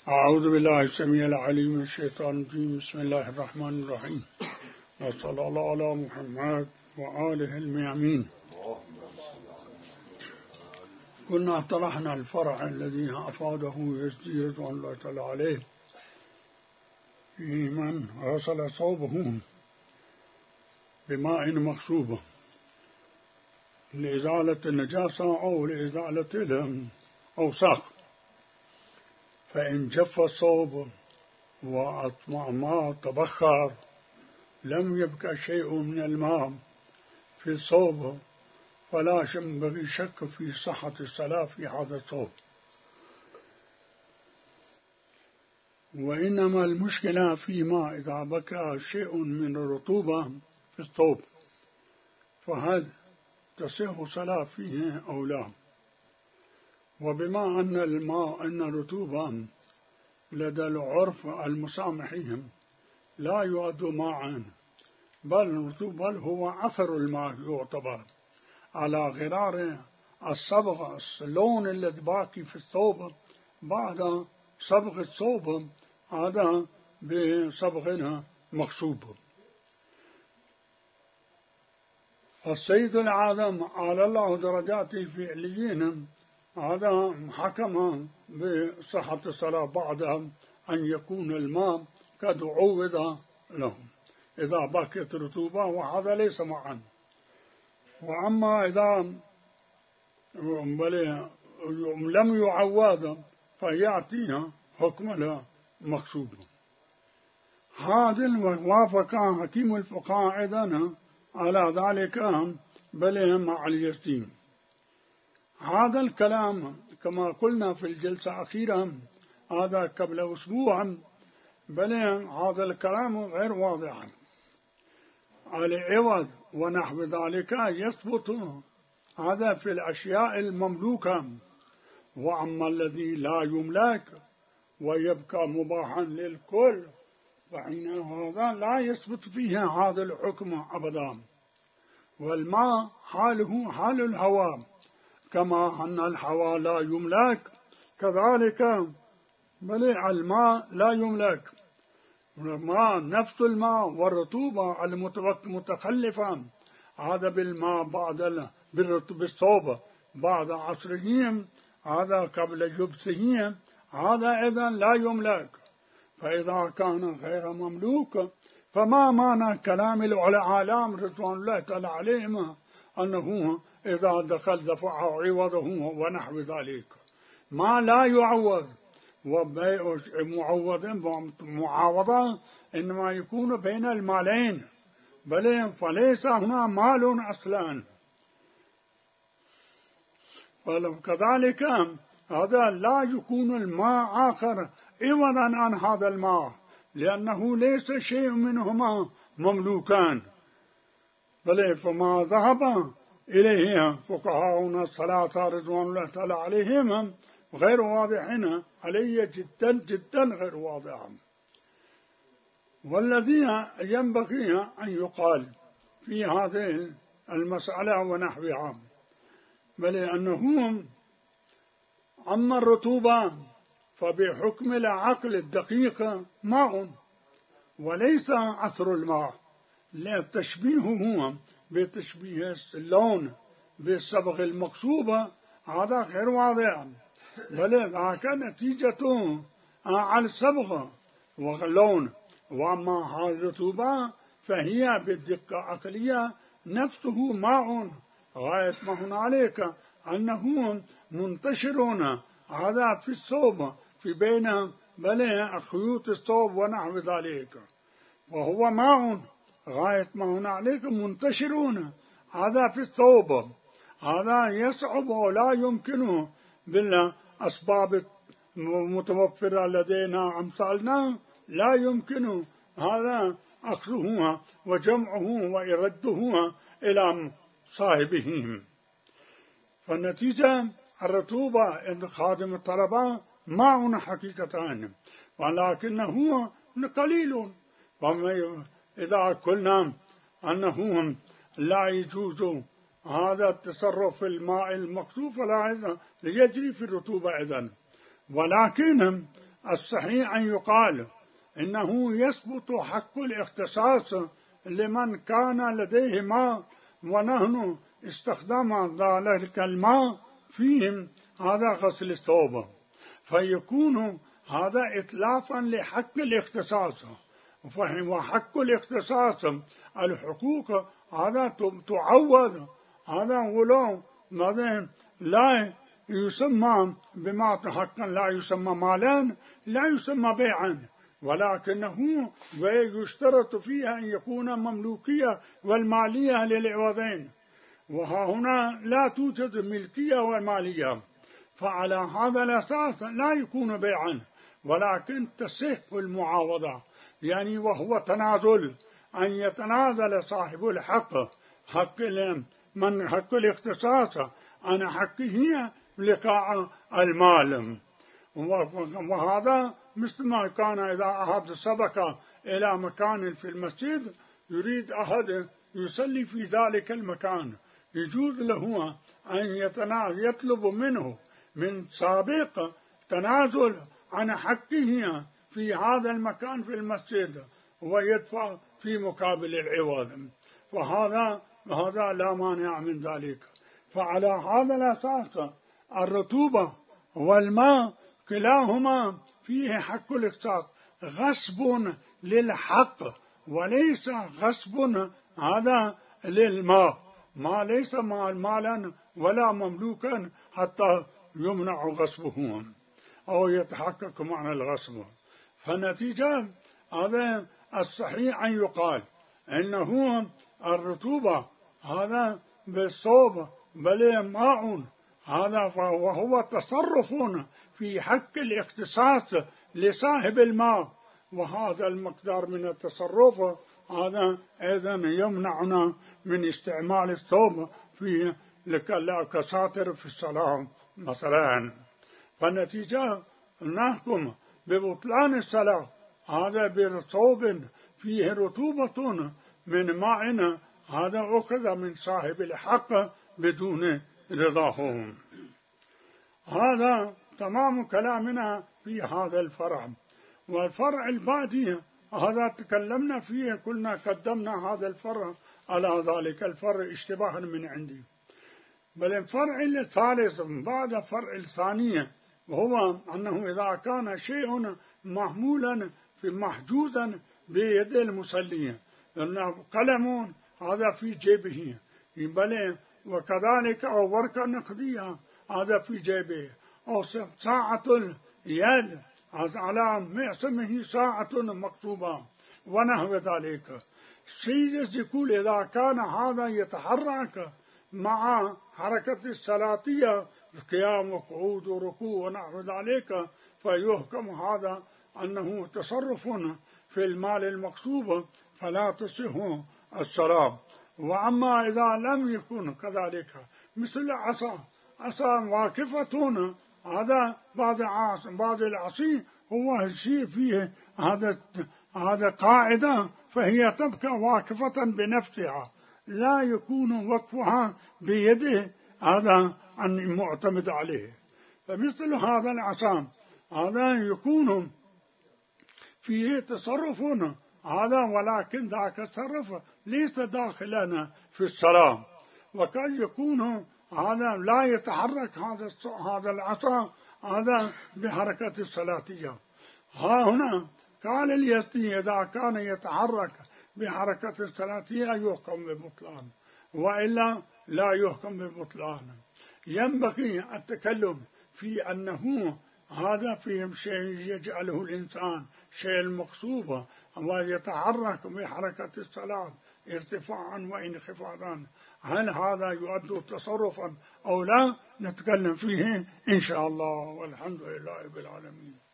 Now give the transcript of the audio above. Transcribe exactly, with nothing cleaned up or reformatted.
أعوذ بالله السميع العليم من الشيطان الرجيم. بسم الله الرحمن الرحيم، وصلى الله على محمد وآله الميامين. كنا طرحنا الفرع الذي أفاده يزيد رضوان الله تعالى عليه في من غسل ثوبه بماء مغصوب لإزالة النجاسة أو لإزالة الأوساخ، فإن جف الثوب وأطمع ما تبخر لم يبقى شيء من الماء في الثوب، فلا ينبغي شك في صحة الصلاة في هذا الثوب. وإنما المشكلة فيما إذا بقى شيء من الرطوبة في الثوب، فهل تصح صلاة فيه أو لا؟ وبما أن الماء أن الرطوبة لدى العرف المسامحين لا يعد ماء، بل الرطوبة هو أثر الماء يعتبر، على غرار الصبغ اللون الذي باقي في الثوب بعد صبغ الثوب هذا بصبغ مغصوب. السيد العالم على الله درجاته في عليين هذا حكم بصحة الصلاة بعد أن يكون الماء قد عوض لهم إذا بقيت رطوبة، وهذا ليس معا. وأما إذا لم يعوض فيأتيها حكم المقصود. هذا وافق حكيم الفقهاء أيضا على ذلك بل مع اليقين. هذا الكلام كما قلنا في الجلسة الأخيرة هذا قبل أسبوع، بل هذا الكلام غير واضح. العوض ونحو ذلك يثبت هذا في الأشياء المملوكة، وأما الذي لا يملك ويبقى مباحا للكل فإن هذا لا يثبت فيه هذا الحكم أبدا. والماء حاله حال الهواء، كما أن الهواء لا يملك كذلك بل الماء لا يملك. الماء نفس الماء والرطوبة المتخلفة هذا بالماء بعد بالثوب بعد عصره هذا قبل يبسه هذا إذن لا يملك. فإذا كان غير مملوك فما معنى كلام العالم رضوان الله تعالى عليهم أنه إذا دخل دفع عوضه ونحو ذلك؟ ما لا يعوض، وبيع معوض معاوضة إنما يكون بين المالين، بل فليس هنا مال أصلا. وكذلك هذا لا يكون الماء آخر عوضا عن هذا الماء، لأنه ليس شيء منهما مملوكان. بل فما ذهب إليه فقهاؤنا الثلاثة رضوان الله تعالى عليهم غير واضحين علي جدا جدا غير واضحا. والذي ينبغي أن يقال في هذه المسألة ونحوها بل أنه أما الرطوبة فبحكم العقل الدقيق ماء وليس أثر الماء، لتشبيهه بتشبيه اللون بالصبغ المقصوبة هذا غير واضح، بل ذاك نتيجته على الصبغ واللون. وأما هذه الرطوبة فهي بالدقة عقلية نفسه ماء، غاية ما هنالك أنه منتشر هذا في الثوب في بين بل خيوط الثوب ونحو ذلك، وهو ماء غاية ما هنالك منتشرون هذا في الثوب. هذا يصعب ولا يمكن بالأسباب المتوفرة لدينا أمثالنا، لا يمكن هذا أخذه وجمعه وإرده إلى صاحبه. فالنتيجة الرطوبة عند خادم الطلبة ماء حقيقة، ولكنه قليل. إذا قلنا أنه لا يجوز هذا التصرف في الماء المقصوف فلا يجري في الرطوبة إذن. ولكن الصحيح أن يقال إنه يثبت حق الاختصاص لمن كان لديه ماء ونحن استخدم ذلك الماء فيهم، هذا غسل الثوب، فيكون هذا إتلافا لحق الاختصاص. وحق الاختصاص الحقوق هذا تعوض، هذا ولو لا يسمى بما حقا، لا يسمى مالا، لا يسمى بيعا، ولكنه ويشترط فيها أن يكون مملوكية والمالية للعوضين، وها هنا لا توجد ملكية والمالية، فعلى هذا الأساس لا يكون بيعا، ولكن تصح المعاوضة، يعني وهو تنازل، أن يتنازل صاحب الحق حق من حق الاختصاص عن حقه لقاء المال. وهذا مثل ما كان إذا أحد سبق إلى مكان في المسجد يريد أحد يصلي في ذلك المكان، يجوز له أن يطلب منه من سابق تنازل عن حقه في هذا المكان في المسجد ويدفع في مقابل العوض، وهذا وهذا لا مانع من ذلك. فعلى هذا الأساس الرطوبة والماء كلاهما فيه حق الاختصاص، غصب للحق وليس غصب هذا للماء، ما ليس مالا ولا مملوكا حتى يمنع غصبه أو يتحقق معنى الغصب. فالنتيجة هذا الصحيح أن يقال إنه الرطوبة هذا بالصوب بل ماء، هذا وهو تصرف في حق الاختصاص لصاحب الماء، وهذا المقدار من التصرف هذا أيضا يمنعنا من استعمال الثوب في كساتر في الصلاة مثلا. فالنتيجة نحكم ببطلان الصلاة هذا بثوب فيه رطوبة من ماء هذا أخذ من صاحب الحق بدون رضاهم. هذا تمام كلامنا في هذا الفرع. والفرع البعدي هذا تكلمنا فيه، كلنا قدمنا هذا الفرع على ذلك الفرع اشتباها من عندي. بل الفرع الثالث بعد فرع الثانية وهو أنه إذا كان شيء محمولا في محجوزا بيد المصلي، لأنه قلم هذا في جيبه، بل وكذلك أو ورقة نقدية هذا في جيبه، أو ساعة اليد على معصمه ساعة مكتوبة ونحو ذلك. السيد يقول إذا كان هذا يتحرك مع حركة الصلاتية قيام وقعود وركوع ونحو ذلك، فيحكم هذا أنه تصرف في المال المكسوب فلا تصح الصلاة. وأما إذا لم يكن كذلك مثل عصا عصا واقفة، هذا بعد بعد العصي هو شيء فيه هذا هذا قاعدة، فهي تبقى واقفة بنفسها، لا يكون وقفها بيده هذا أن معتمد عليه. فمثل هذا العصا هذا يكون فيه تصرف هذا، ولكن ذاك التصرف ليس داخلا في الصلاة، وقد يكون هذا لا يتحرك هذا هذا العصا هذا بحركة الصلاتية. ها هنا قال اليزدي إذا كان يتحرك بحركة الصلاتية يحكم ببطلان، وإلا لا يحكم ببطلان. ينبغي التكلم في أنه هذا فيهم شيء يجعله الإنسان شيء المقصوبة ويتحرك بحركة الصلاة ارتفاعا وانخفاضا، هل هذا يؤد تصرفا أو لا؟ نتكلم فيه إن شاء الله، والحمد لله رب العالمين.